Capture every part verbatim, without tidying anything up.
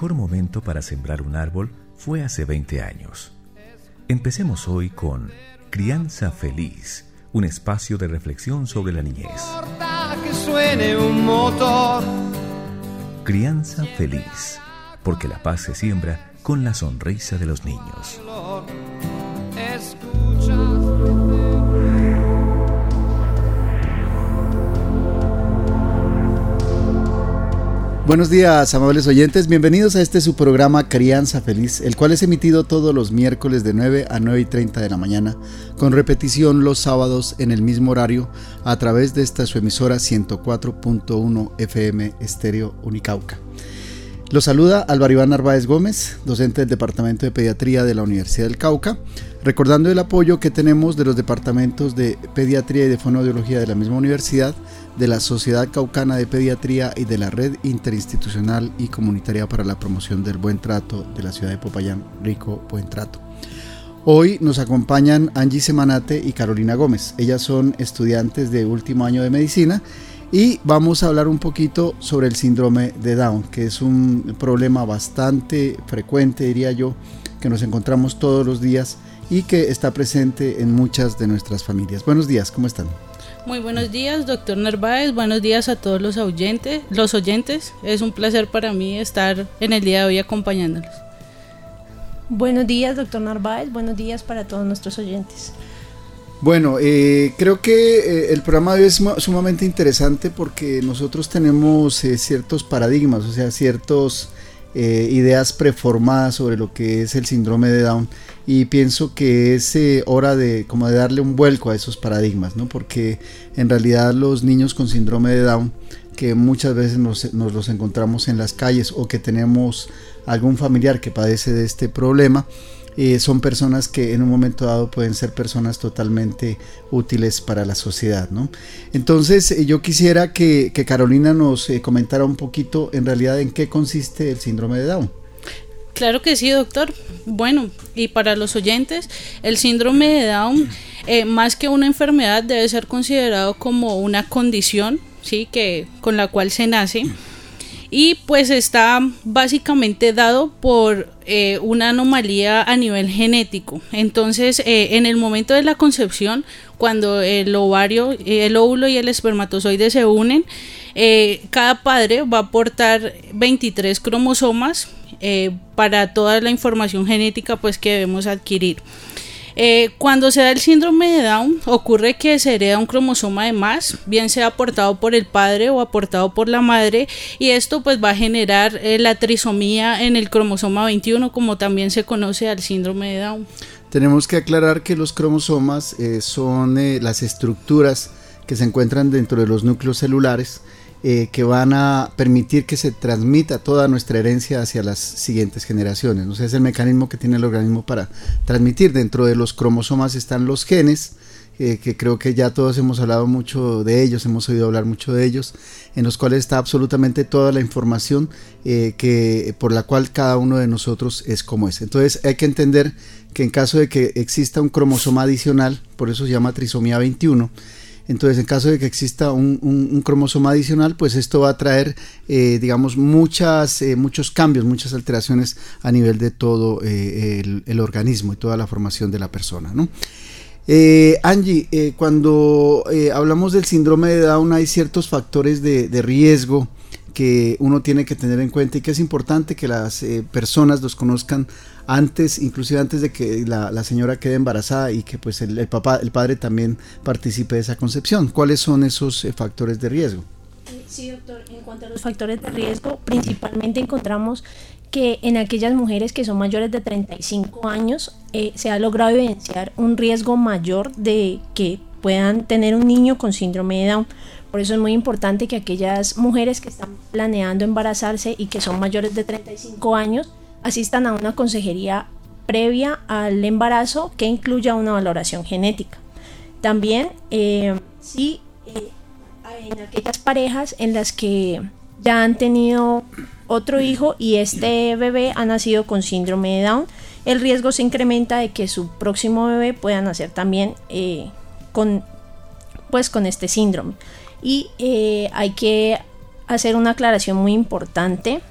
mejor momento para sembrar un árbol fue hace veinte años. Empecemos hoy con Crianza Feliz, un espacio de reflexión sobre la niñez. Que suene un motor. Crianza Feliz, porque la paz se siembra con la sonrisa de los niños. Escucha. Buenos días, amables oyentes, bienvenidos a este su programa Crianza Feliz, el cual es emitido todos los miércoles de nueve a nueve y treinta de la mañana, con repetición los sábados en el mismo horario a través de esta su emisora ciento cuatro punto uno F M Estéreo Unicauca. Los saluda Álvaro Iván Narváez Gómez, docente del Departamento de Pediatría de la Universidad del Cauca, recordando el apoyo que tenemos de los departamentos de Pediatría y de Fonoaudiología de la misma universidad, de la Sociedad Caucana de Pediatría y de la Red Interinstitucional y Comunitaria para la Promoción del Buen Trato de la ciudad de Popayán, Rico Buen Trato. Hoy nos acompañan Angie Semanate y Carolina Gómez. Ellas son estudiantes de último año de medicina y vamos a hablar un poquito sobre el síndrome de Down, que es un problema bastante frecuente, diría yo, que nos encontramos todos los días y que está presente en muchas de nuestras familias. Buenos días, ¿cómo están? Muy buenos días, doctor Narváez, buenos días a todos los oyentes, los oyentes. Es un placer para mí estar en el día de hoy acompañándolos. Buenos días, doctor Narváez, buenos días para todos nuestros oyentes. Bueno, eh, creo que eh, el programa de hoy es sumamente interesante porque nosotros tenemos eh, ciertos paradigmas, o sea, ciertas eh, ideas preformadas sobre lo que es el síndrome de Down. Y pienso que es eh, hora de como de darle un vuelco a esos paradigmas, ¿no? Porque en realidad los niños con síndrome de Down, que muchas veces nos, nos los encontramos en las calles o que tenemos algún familiar que padece de este problema, eh, son personas que en un momento dado pueden ser personas totalmente útiles para la sociedad, ¿no? Entonces eh, yo quisiera que, que Carolina nos eh, comentara un poquito en realidad en qué consiste el síndrome de Down. Claro que sí, doctor. Bueno, y para los oyentes, el síndrome de Down, eh, más que una enfermedad, debe ser considerado como una condición, ¿sí? que, con la cual se nace. Y pues está básicamente dado por eh, una anomalía a nivel genético. Entonces, eh, en el momento de la concepción, cuando el ovario, el óvulo y el espermatozoide se unen, eh, cada padre va a aportar veintitrés cromosomas eh, para toda la información genética pues, que debemos adquirir. Eh, cuando se da el síndrome de Down, ocurre que se hereda un cromosoma de más, bien sea aportado por el padre o aportado por la madre, y esto pues va a generar eh, la trisomía en el cromosoma veintiuno, como también se conoce al síndrome de Down. Tenemos que aclarar que los cromosomas eh, son eh, las estructuras que se encuentran dentro de los núcleos celulares eh, que van a permitir que se transmita toda nuestra herencia hacia las siguientes generaciones. O sea, es el mecanismo que tiene el organismo para transmitir. Dentro de los cromosomas están los genes, eh, que creo que ya todos hemos hablado mucho de ellos, hemos oído hablar mucho de ellos, en los cuales está absolutamente toda la información eh, que, por la cual cada uno de nosotros es como es. Entonces hay que entender que en caso de que exista un cromosoma adicional, por eso se llama trisomía veintiuno, entonces en caso de que exista un, un, un cromosoma adicional, pues esto va a traer eh, digamos muchas, eh, muchos cambios, muchas alteraciones a nivel de todo eh, el, el organismo y toda la formación de la persona, ¿no? Eh, Angie, eh, cuando eh, hablamos del síndrome de Down hay ciertos factores de, de riesgo que uno tiene que tener en cuenta y que es importante que las eh, personas los conozcan antes, inclusive antes de que la, la señora quede embarazada y que pues el, el papá, el padre también participe de esa concepción. ¿Cuáles son esos eh, factores de riesgo? Sí, doctor, en cuanto a los factores de riesgo, principalmente encontramos que en aquellas mujeres que son mayores de treinta y cinco años eh, se ha logrado evidenciar un riesgo mayor de que puedan tener un niño con síndrome de Down. Por eso es muy importante que aquellas mujeres que están planeando embarazarse y que son mayores de treinta y cinco años asistan a una consejería previa al embarazo que incluya una valoración genética. También, eh, sí, eh, en aquellas parejas en las que ya han tenido otro hijo y este bebé ha nacido con síndrome de Down, el riesgo se incrementa de que su próximo bebé pueda nacer también eh, con, pues, con este síndrome. Y eh, hay que hacer una aclaración muy importante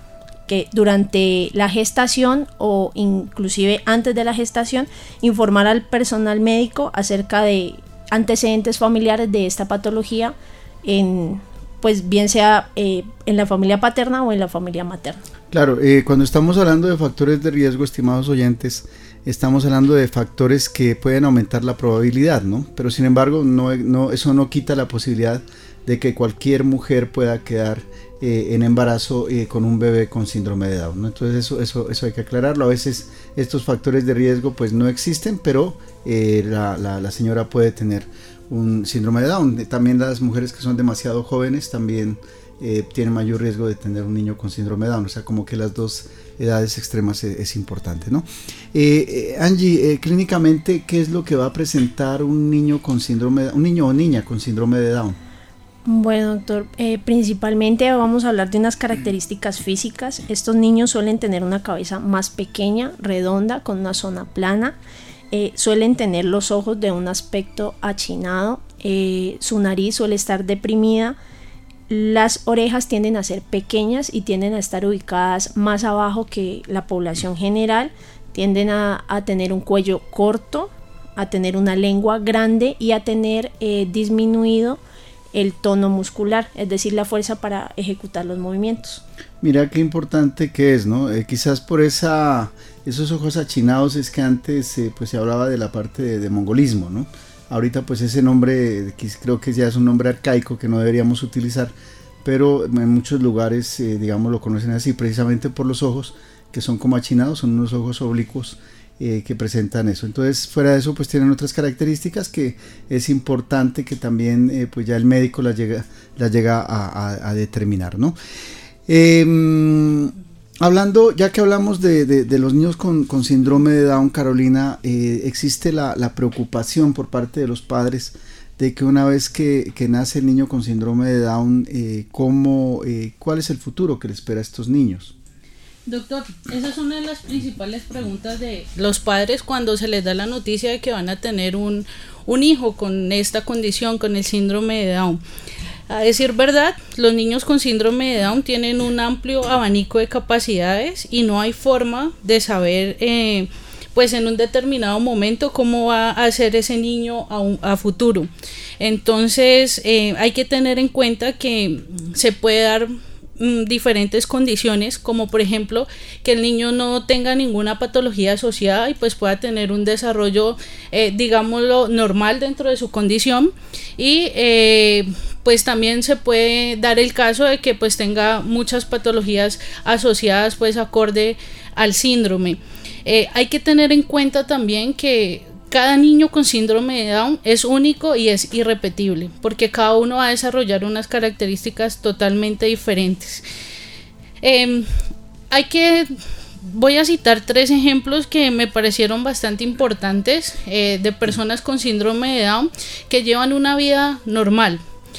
que durante la gestación o inclusive antes de la gestación informar al personal médico acerca de antecedentes familiares de esta patología, en, pues bien sea eh, en la familia paterna o en la familia materna. Claro, eh, cuando estamos hablando de factores de riesgo, estimados oyentes, estamos hablando de factores que pueden aumentar la probabilidad, ¿no? Pero sin embargo, no, no, eso no quita la posibilidad de que cualquier mujer pueda quedar eh, en embarazo eh, con un bebé con síndrome de Down, ¿no? Entonces eso, eso, eso hay que aclararlo. A veces estos factores de riesgo pues no existen, pero eh, la, la, la señora puede tener un síndrome de Down. También las mujeres que son demasiado jóvenes también eh, tienen mayor riesgo de tener un niño con síndrome de Down. O sea, como que las dos edades extremas es, es importante, ¿no? Eh, eh, Angie, eh, clínicamente, ¿qué es lo que va a presentar un niño con síndrome, un niño o niña con síndrome de Down? Bueno, doctor, eh, principalmente vamos a hablar de unas características físicas. Estos niños suelen tener una cabeza más pequeña, redonda, con una zona plana. Eh, suelen tener los ojos de un aspecto achinado. Eh, su nariz suele estar deprimida. Las orejas tienden a ser pequeñas y tienden a estar ubicadas más abajo que la población general. Tienden a, a tener un cuello corto, a tener una lengua grande y a tener eh, disminuido el tono muscular, es decir, la fuerza para ejecutar los movimientos. Mira qué importante que es, ¿no? Eh, quizás por esa, esos ojos achinados es que antes eh, pues se hablaba de la parte de, de mongolismo, ¿no? Ahorita pues ese nombre que creo que ya es un nombre arcaico que no deberíamos utilizar, pero en muchos lugares eh, digamos lo conocen así, precisamente por los ojos que son como achinados, son unos ojos oblicuos Eh, que presentan eso. Entonces fuera de eso pues tienen otras características que es importante que también eh, pues ya el médico las llega, las llega a, a, a determinar, ¿no? Eh, hablando, ya que hablamos de, de, de los niños con, con síndrome de Down, Carolina, eh, existe la, la preocupación por parte de los padres de que una vez que, que nace el niño con síndrome de Down, eh, ¿cómo, eh, ¿cuál es el futuro que le espera a estos niños? Doctor, esa es una de las principales preguntas de los padres cuando se les da la noticia de que van a tener un, un hijo con esta condición, con el síndrome de Down. A decir verdad, los niños con síndrome de Down tienen un amplio abanico de capacidades y no hay forma de saber eh, pues en un determinado momento cómo va a ser ese niño a, un, a futuro. Entonces eh, hay que tener en cuenta que se puede dar diferentes condiciones, como por ejemplo que el niño no tenga ninguna patología asociada y pues pueda tener un desarrollo eh, digámoslo normal dentro de su condición, y eh, pues también se puede dar el caso de que pues tenga muchas patologías asociadas pues acorde al síndrome. Eh, hay que tener en cuenta también que cada niño con síndrome de Down es único y es irrepetible, porque cada uno va a desarrollar unas características totalmente diferentes. Eh, hay que, voy a citar tres ejemplos que me parecieron bastante importantes eh, de personas con síndrome de Down que llevan una vida normal.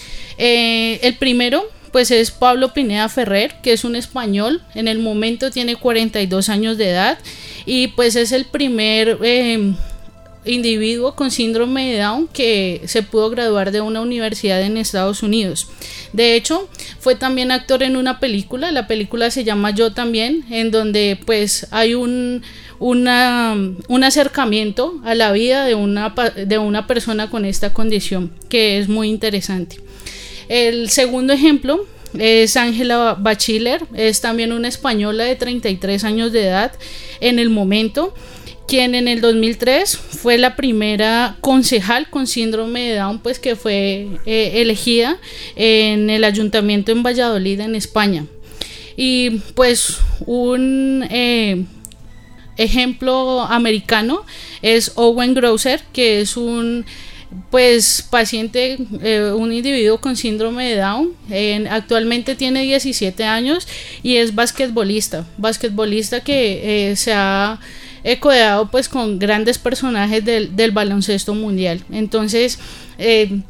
Eh, el primero pues es Pablo Pineda Ferrer, que es un español, en el momento tiene cuarenta y dos años de edad y pues es el primer eh, individuo con síndrome de Down que se pudo graduar de una universidad en Estados Unidos. De hecho, fue también actor en una película, la película se llama Yo también, en donde pues hay un, una, un acercamiento a la vida de una, de una persona con esta condición, que es muy interesante. El segundo ejemplo es Ángela Bachiller, es también una española de treinta y tres años de edad en el momento, quien en el dos mil tres fue la primera concejal con síndrome de Down pues que fue eh, elegida en el ayuntamiento en Valladolid, en España. Y pues un eh, ejemplo americano es Owen Grosser, que es un pues paciente, eh, un individuo con síndrome de Down, eh, actualmente tiene diecisiete años y es basquetbolista, basquetbolista que eh, se ha He codeado pues con grandes personajes del, del baloncesto mundial. Entonces eh,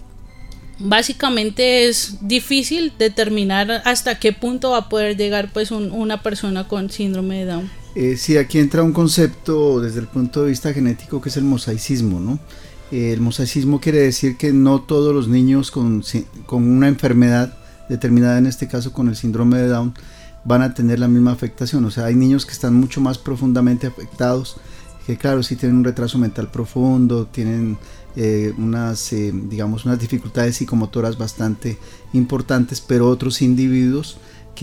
básicamente es difícil determinar hasta qué punto va a poder llegar pues un, una persona con síndrome de Down. Eh, sí, aquí entra un concepto desde el punto de vista genético que es el mosaicismo, ¿no? Eh, el mosaicismo quiere decir que no todos los niños con, con una enfermedad determinada, en este caso con el síndrome de Down, van a tener la misma afectación. O sea, hay niños que están mucho más profundamente afectados, que claro, sí tienen un retraso mental profundo, tienen eh, unas, eh, digamos, unas dificultades psicomotoras bastante importantes, pero otros individuos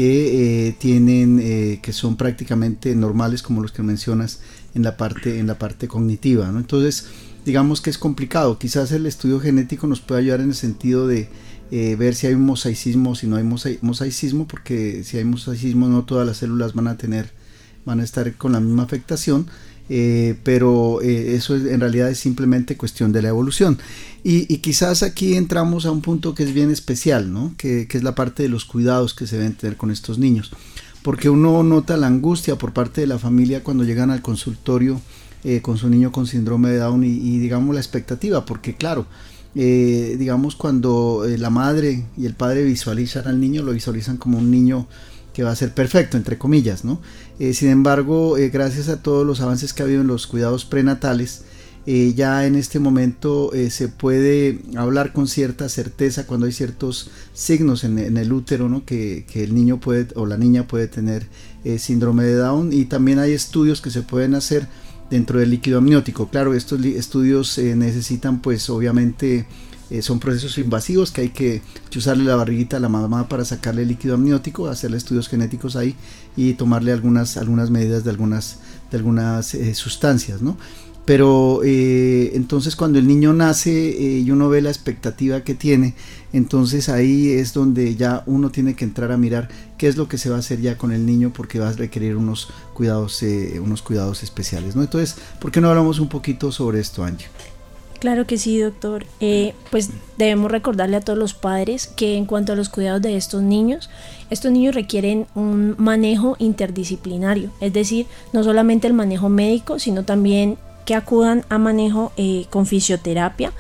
que eh, tienen, eh, que son prácticamente normales, como los que mencionas en la parte, en la parte cognitiva, ¿no? Entonces, digamos que es complicado. Quizás el estudio genético nos puede ayudar en el sentido de eh, ver si hay un mosaicismo o si no hay mosaicismo, porque si hay mosaicismo no todas las células van a tener, van a estar con la misma afectación. Eh, pero eh, eso es, en realidad es simplemente cuestión de la evolución, y, y quizás aquí entramos a un punto que es bien especial, ¿no? que, que es la parte de los cuidados que se deben tener con estos niños, porque uno nota la angustia por parte de la familia cuando llegan al consultorio eh, con su niño con síndrome de Down, y, y digamos la expectativa, porque claro, eh, digamos cuando eh, la madre y el padre visualizan al niño, lo visualizan como un niño que va a ser perfecto, entre comillas, ¿no? Eh, sin embargo, eh, gracias a todos los avances que ha habido en los cuidados prenatales, eh, ya en este momento eh, se puede hablar con cierta certeza cuando hay ciertos signos en, en el útero, ¿no? que, que el niño puede o la niña puede tener eh, síndrome de Down, y también hay estudios que se pueden hacer dentro del líquido amniótico. Claro, estos estudios eh, necesitan pues obviamente Eh, son procesos invasivos que hay que chuzarle la barriguita a la mamá para sacarle el líquido amniótico, hacerle estudios genéticos ahí y tomarle algunas, algunas medidas de algunas, de algunas eh, sustancias, ¿no? Pero eh, entonces cuando el niño nace eh, y uno ve la expectativa que tiene, entonces ahí es donde ya uno tiene que entrar a mirar qué es lo que se va a hacer ya con el niño, porque va a requerir unos cuidados, eh, unos cuidados especiales, ¿no? Entonces, ¿por qué no hablamos un poquito sobre esto, Angie? Claro que sí, doctor. Eh, pues debemos recordarle a todos los padres que en cuanto a los cuidados de estos niños, estos niños requieren un manejo interdisciplinario, es decir, no solamente el manejo médico, sino también que acudan a manejo eh, con fisioterapia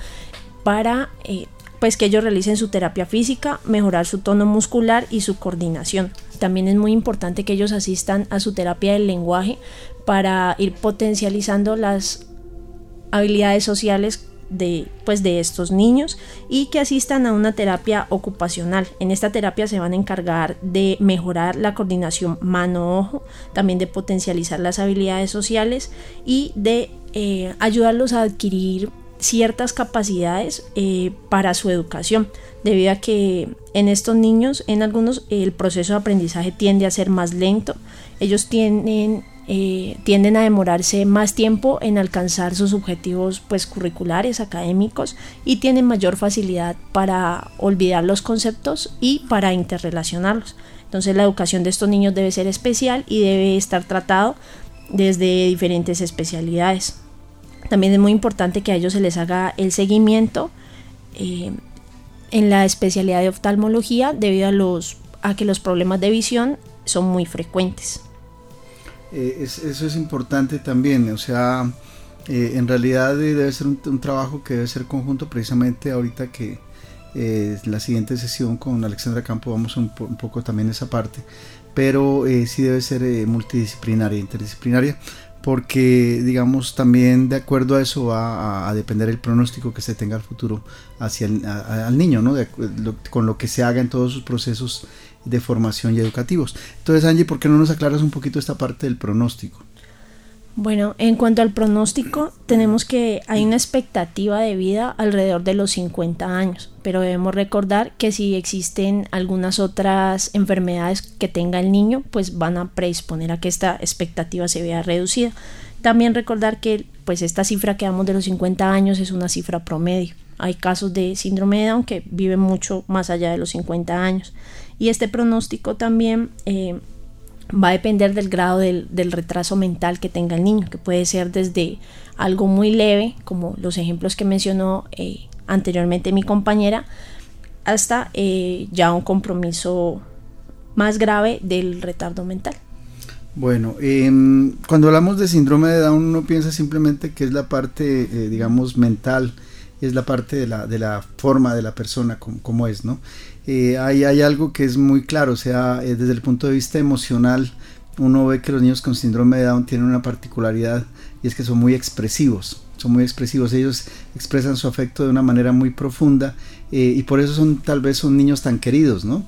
para eh, pues que ellos realicen su terapia física, mejorar su tono muscular y su coordinación. También es muy importante que ellos asistan a su terapia del lenguaje para ir potencializando las habilidades sociales de, pues de estos niños, y que asistan a una terapia ocupacional. En esta terapia se van a encargar de mejorar la coordinación mano-ojo, también de potencializar las habilidades sociales y de eh, ayudarlos a adquirir ciertas capacidades eh, para su educación, debido a que en estos niños, en algunos, el proceso de aprendizaje tiende a ser más lento. Ellos tienen Eh, tienden a demorarse más tiempo en alcanzar sus objetivos pues curriculares, académicos, y tienen mayor facilidad para olvidar los conceptos y para interrelacionarlos. Entonces la educación de estos niños debe ser especial y debe estar tratado desde diferentes especialidades. También es muy importante que a ellos se les haga el seguimiento eh, en la especialidad de oftalmología, debido a, los, a que los problemas de visión son muy frecuentes. Eh, es, eso es importante también, o sea, eh, en realidad debe ser un, un trabajo que debe ser conjunto. Precisamente ahorita que eh, la siguiente sesión con Alexandra Campo vamos un, un poco también esa parte, pero eh, sí debe ser eh, multidisciplinaria, interdisciplinaria, porque digamos también de acuerdo a eso va a, a depender el pronóstico que se tenga al futuro hacia el a, al niño, ¿no? De, lo, con lo que se haga en todos sus procesos de formación y educativos. Entonces, Angie, ¿por qué no nos aclaras un poquito esta parte del pronóstico? Bueno, en cuanto al pronóstico, tenemos que hay una expectativa de vida alrededor de los cincuenta años, pero debemos recordar que si existen algunas otras enfermedades que tenga el niño, pues van a predisponer a que esta expectativa se vea reducida. También recordar que pues esta cifra que damos de los cincuenta años es una cifra promedio. Hay casos de síndrome de Down que viven mucho más allá de los cincuenta años, y este pronóstico también eh, va a depender del grado del, del retraso mental que tenga el niño, que puede ser desde algo muy leve, como los ejemplos que mencionó eh, anteriormente mi compañera, hasta eh, ya un compromiso más grave del retardo mental. Bueno, eh, cuando hablamos de síndrome de Down, uno piensa simplemente que es la parte, eh, digamos, mental, es la parte de la, de la forma de la persona, como, como es, ¿no? Eh, hay, hay algo que es muy claro, o sea, eh, desde el punto de vista emocional, uno ve que los niños con síndrome de Down tienen una particularidad, y es que son muy expresivos, son muy expresivos, ellos expresan su afecto de una manera muy profunda, eh, y por eso son tal vez son niños tan queridos, ¿no?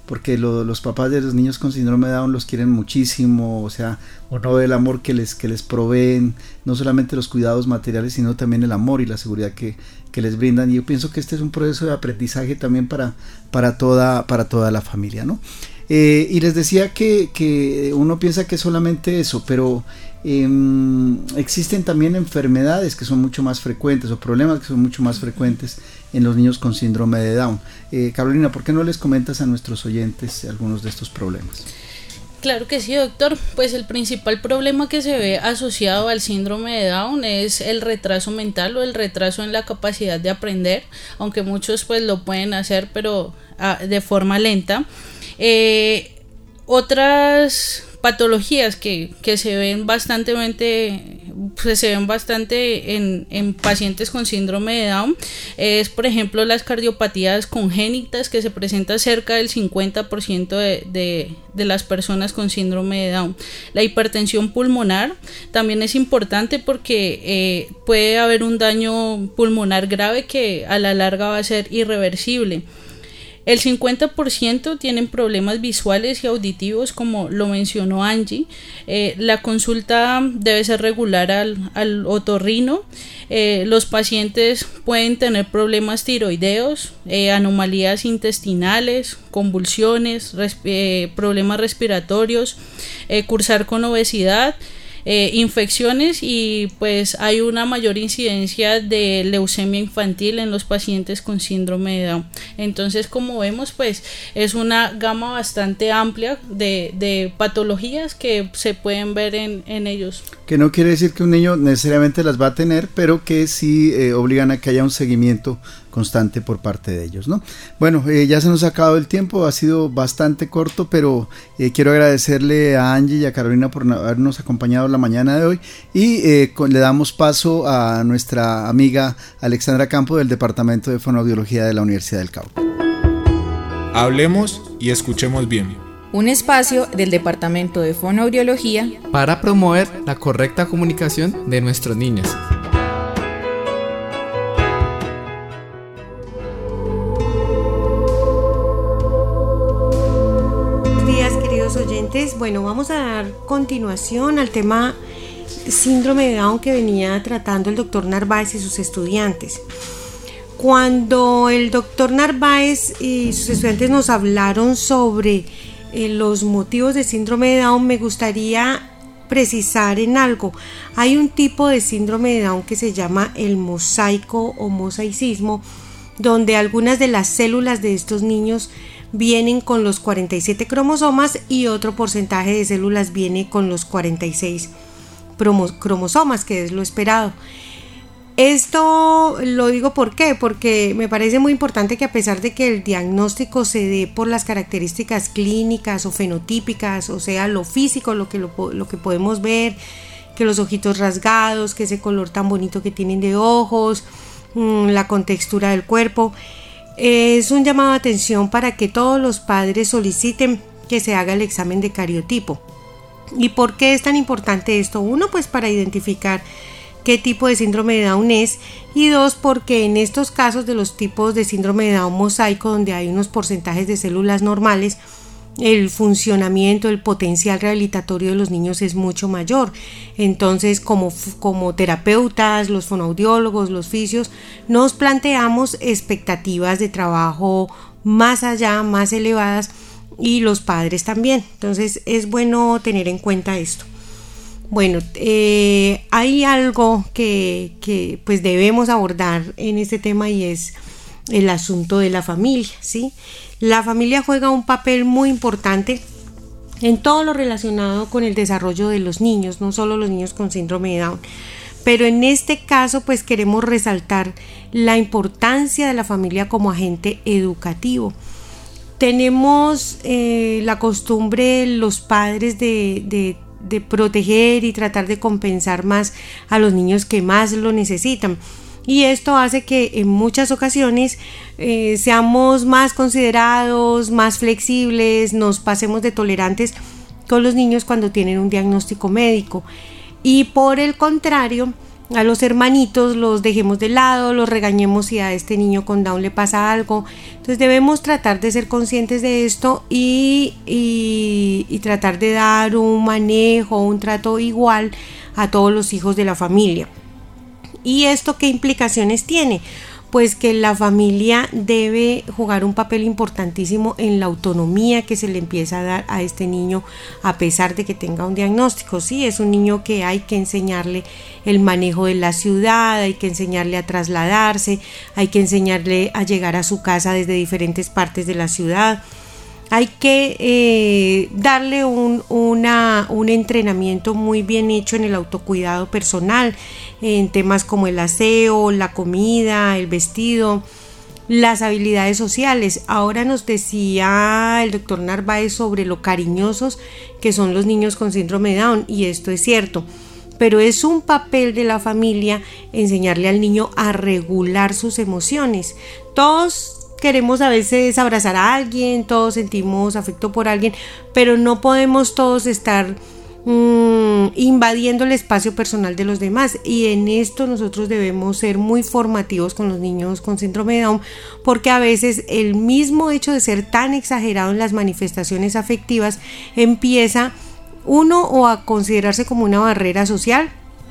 porque lo, los papás de los niños con síndrome de Down los quieren muchísimo, o sea, uno ve el amor que les, que les proveen, no solamente los cuidados materiales, sino también el amor y la seguridad que, que les brindan, y yo pienso que este es un proceso de aprendizaje también para, para, toda, para toda la familia, ¿no? Eh, y les decía que, que uno piensa que es solamente eso, pero eh, existen también enfermedades que son mucho más frecuentes o problemas que son mucho más frecuentes en los niños con síndrome de Down. Eh, Carolina, ¿por qué no les comentas a nuestros oyentes algunos de estos problemas? Claro que sí, doctor. Pues el principal problema que se ve asociado al síndrome de Down es el retraso mental o el retraso en la capacidad de aprender, aunque muchos pues lo pueden hacer, pero ah, de forma lenta. Eh, otras patologías que, que se ven bastante pues se ven bastante en, en pacientes con síndrome de Down es, por ejemplo, las cardiopatías congénitas, que se presenta cerca del cincuenta por ciento de, de, de las personas con síndrome de Down. La hipertensión pulmonar también es importante porque eh, puede haber un daño pulmonar grave que a la larga va a ser irreversible. El cincuenta por ciento tienen problemas visuales y auditivos, como lo mencionó Angie. Eh, la consulta debe ser regular al, al otorrino. Eh, los pacientes pueden tener problemas tiroideos, eh, anomalías intestinales, convulsiones, resp- eh, problemas respiratorios, eh, cursar con obesidad, Eh, infecciones, y pues hay una mayor incidencia de leucemia infantil en los pacientes con síndrome de Down. Entonces, como vemos, pues es una gama bastante amplia de, de patologías que se pueden ver en, en ellos. Que no quiere decir que un niño necesariamente las va a tener, pero que sí eh, obligan a que haya un seguimiento constante por parte de ellos, ¿no? Bueno, eh, ya se nos ha acabado el tiempo, ha sido bastante corto, pero eh, quiero agradecerle a Angie y a Carolina por habernos acompañado la mañana de hoy, y eh, con, le damos paso a nuestra amiga Alexandra Campo del Departamento de Fonoaudiología de la Universidad del Cauca. Hablemos y escuchemos bien. Un espacio del Departamento de Fonoaudiología para promover la correcta comunicación de nuestros niños. Oyentes, bueno, vamos a dar continuación al tema síndrome de Down que venía tratando el doctor Narváez y sus estudiantes. Cuando el doctor Narváez y sus estudiantes nos hablaron sobre eh, los motivos de síndrome de Down, me gustaría precisar en algo. Hay un tipo de síndrome de Down que se llama el mosaico o mosaicismo, donde algunas de las células de estos niños vienen con los cuarenta y siete cromosomas y otro porcentaje de células viene con los cuarenta y seis cromosomas, que es lo esperado. Esto lo digo ¿por qué? Porque me parece muy importante que, a pesar de que el diagnóstico se dé por las características clínicas o fenotípicas, o sea, lo físico, lo que, lo, lo que podemos ver, que los ojitos rasgados, que ese color tan bonito que tienen de ojos, mmm, la contextura del cuerpo, es un llamado de atención para que todos los padres soliciten que se haga el examen de cariotipo. ¿Y por qué es tan importante esto? Uno, pues para identificar qué tipo de síndrome de Down es, y dos, porque en estos casos de los tipos de síndrome de Down mosaico, donde hay unos porcentajes de células normales, el funcionamiento, el potencial rehabilitatorio de los niños es mucho mayor. Entonces, como, como terapeutas, los fonoaudiólogos, los fisios, nos planteamos expectativas de trabajo más allá, más elevadas, y los padres también. Entonces, es bueno tener en cuenta esto. Bueno, eh, hay algo que, que pues debemos abordar en este tema, y es el asunto de la familia, ¿sí? La familia juega un papel muy importante en todo lo relacionado con el desarrollo de los niños, no solo los niños con síndrome de Down, pero en este caso pues queremos resaltar la importancia de la familia como agente educativo. Tenemos eh, la costumbre los padres de, de, de proteger y tratar de compensar más a los niños que más lo necesitan. Y esto hace que en muchas ocasiones eh, seamos más considerados, más flexibles, nos pasemos de tolerantes con los niños cuando tienen un diagnóstico médico. Y por el contrario, a los hermanitos los dejemos de lado, los regañemos si a este niño con Down le pasa algo. Entonces debemos tratar de ser conscientes de esto y, y, y tratar de dar un manejo, un trato igual a todos los hijos de la familia. ¿Y esto qué implicaciones tiene? Pues que la familia debe jugar un papel importantísimo en la autonomía que se le empieza a dar a este niño a pesar de que tenga un diagnóstico. Sí, es un niño que hay que enseñarle el manejo de la ciudad, hay que enseñarle a trasladarse, hay que enseñarle a llegar a su casa desde diferentes partes de la ciudad. Hay que eh, darle un, una, un entrenamiento muy bien hecho en el autocuidado personal, en temas como el aseo, la comida, el vestido, las habilidades sociales. Ahora nos decía el doctor Narváez sobre lo cariñosos que son los niños con síndrome de Down, y esto es cierto, pero es un papel de la familia enseñarle al niño a regular sus emociones. Todos queremos a veces abrazar a alguien, todos sentimos afecto por alguien, pero no podemos todos estar mmm, invadiendo el espacio personal de los demás, y en esto nosotros debemos ser muy formativos con los niños con síndrome de Down, porque a veces el mismo hecho de ser tan exagerado en las manifestaciones afectivas empieza, uno, o a considerarse como una barrera social,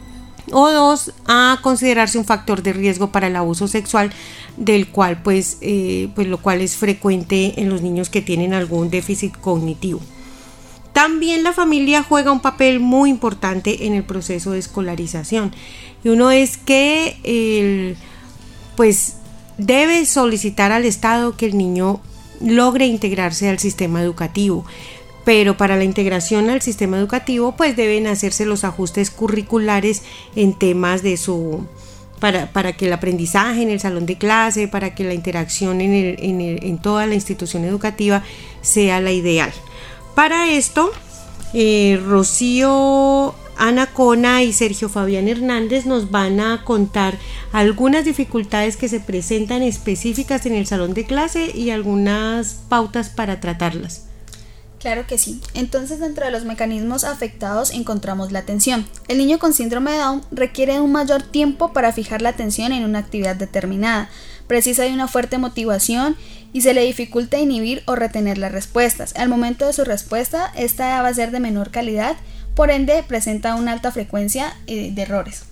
o dos, a considerarse un factor de riesgo para el abuso sexual, del cual pues, eh, pues lo cual es frecuente en los niños que tienen algún déficit cognitivo. También la familia juega un papel muy importante en el proceso de escolarización, y uno es que el, pues debe solicitar al Estado que el niño logre integrarse al sistema educativo. Pero para la integración al sistema educativo pues deben hacerse los ajustes curriculares en temas de su, para, para que el aprendizaje en el salón de clase, para que la interacción en, el, en, el, en toda la institución educativa sea la ideal. Para esto, eh, Rocío Anacona y Sergio Fabián Hernández nos van a contar algunas dificultades que se presentan específicas en el salón de clase y algunas pautas para tratarlas. Claro que sí. Entonces, dentro de los mecanismos afectados encontramos la atención. El niño con síndrome de Down requiere un mayor tiempo para fijar la atención en una actividad determinada, precisa de una fuerte motivación y se le dificulta inhibir o retener las respuestas. Al momento de su respuesta, esta va a ser de menor calidad, por ende presenta una alta frecuencia eh, de errores.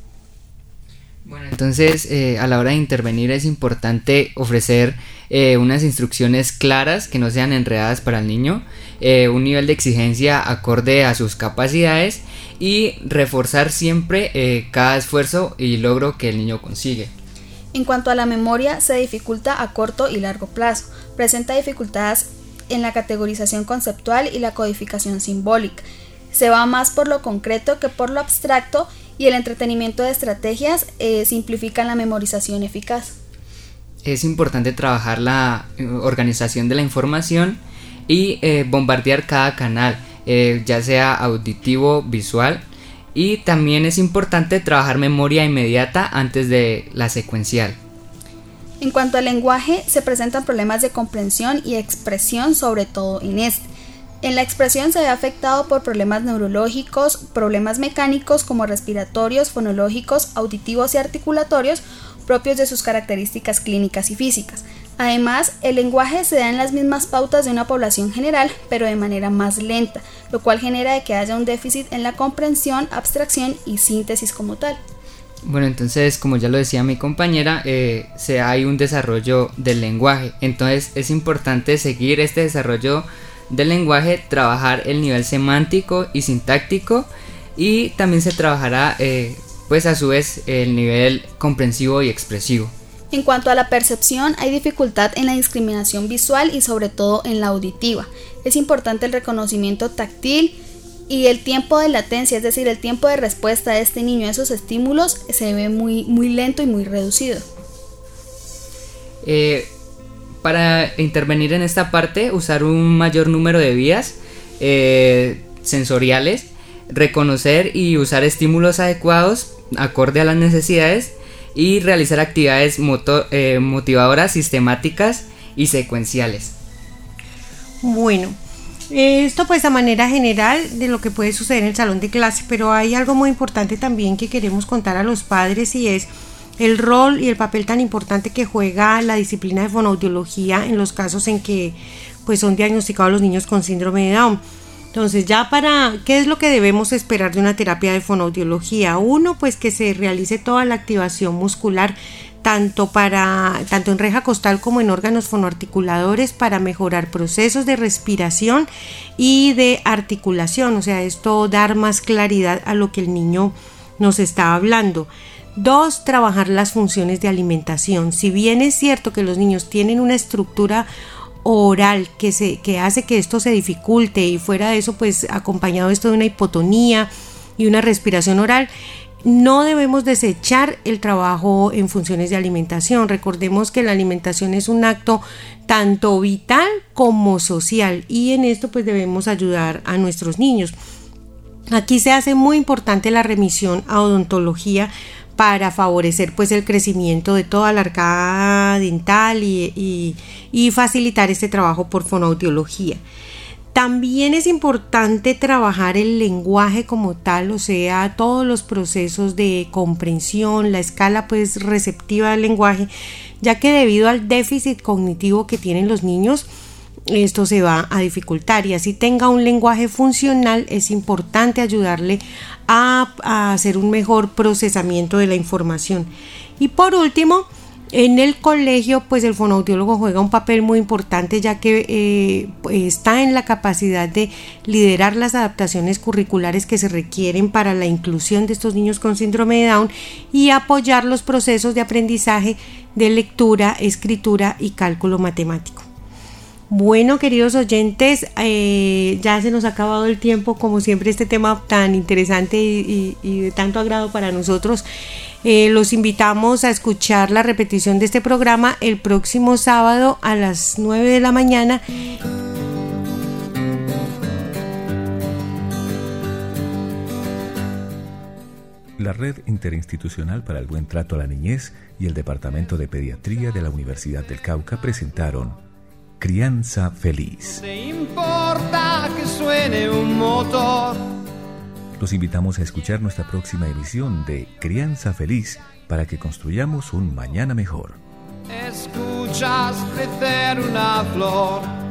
Bueno, entonces eh, a la hora de intervenir es importante ofrecer eh, unas instrucciones claras que no sean enredadas para el niño, eh, un nivel de exigencia acorde a sus capacidades y reforzar siempre eh, cada esfuerzo y logro que el niño consigue. En cuanto a la memoria, se dificulta a corto y largo plazo, presenta dificultades en la categorización conceptual y la codificación simbólica, se va más por lo concreto que por lo abstracto, y el entretenimiento de estrategias eh, simplifican la memorización eficaz. Es importante trabajar la organización de la información y eh, bombardear cada canal, eh, ya sea auditivo, visual, y también es importante trabajar memoria inmediata antes de la secuencial. En cuanto al lenguaje, se presentan problemas de comprensión y expresión, sobre todo en este. En la expresión se ve afectado por problemas neurológicos, problemas mecánicos como respiratorios, fonológicos, auditivos y articulatorios propios de sus características clínicas y físicas. Además, el lenguaje se da en las mismas pautas de una población general, pero de manera más lenta, lo cual genera de que haya un déficit en la comprensión, abstracción y síntesis como tal. Bueno, entonces, como ya lo decía mi compañera, eh, se hay un desarrollo del lenguaje. Entonces, es importante seguir este desarrollo del lenguaje, trabajar el nivel semántico y sintáctico, y también se trabajará eh, pues a su vez el nivel comprensivo y expresivo. En cuanto a la percepción, hay dificultad en la discriminación visual y sobre todo en la auditiva. Es importante el reconocimiento táctil y el tiempo de latencia, es decir, el tiempo de respuesta de este niño a esos estímulos se ve muy, muy lento y muy reducido. Eh, Para intervenir en esta parte, usar un mayor número de vías eh, sensoriales, reconocer y usar estímulos adecuados acorde a las necesidades y realizar actividades moto, eh, motivadoras, sistemáticas y secuenciales. Bueno, Esto pues a manera general de lo que puede suceder en el salón de clase, pero hay algo muy importante también que queremos contar a los padres y es el rol y el papel tan importante que juega la disciplina de fonoaudiología en los casos en que pues son diagnosticados los niños con síndrome de Down. Entonces, ya para, ¿qué es lo que debemos esperar de una terapia de fonoaudiología? Uno, pues que se realice toda la activación muscular, tanto, para, tanto en reja costal como en órganos fonoarticuladores, para mejorar procesos de respiración y de articulación, o sea, esto dar más claridad a lo que el niño nos está hablando. Dos, trabajar las funciones de alimentación. Si bien es cierto que los niños tienen una estructura oral que, se, que hace que esto se dificulte y fuera de eso pues acompañado esto de una hipotonía y una respiración oral, no debemos desechar el trabajo en funciones de alimentación. Recordemos que la alimentación es un acto tanto vital como social y en esto pues debemos ayudar a nuestros niños. Aquí se hace muy importante la remisión a odontología para favorecer pues el crecimiento de toda la arcada dental y, y, y facilitar este trabajo por fonoaudiología. También es importante trabajar el lenguaje como tal, o sea, todos los procesos de comprensión, la escala pues receptiva del lenguaje, ya que debido al déficit cognitivo que tienen los niños, esto se va a dificultar y así tenga un lenguaje funcional es importante ayudarle a, a hacer un mejor procesamiento de la información. Y por último, en el colegio pues el fonoaudiólogo juega un papel muy importante ya que eh, está en la capacidad de liderar las adaptaciones curriculares que se requieren para la inclusión de estos niños con síndrome de Down y apoyar los procesos de aprendizaje de lectura, escritura y cálculo matemático. Bueno, queridos oyentes, eh, ya se nos ha acabado el tiempo, como siempre este tema tan interesante y, y, y de tanto agrado para nosotros. Eh, los invitamos a escuchar la repetición de este programa el próximo sábado a las nueve de la mañana. La Red Interinstitucional para el Buen Trato a la Niñez y el Departamento de Pediatría de la Universidad del Cauca presentaron Crianza Feliz. No importa que suene un motor. Los invitamos a escuchar nuestra próxima emisión de Crianza Feliz para que construyamos un mañana mejor. Escuchas crecer una flor.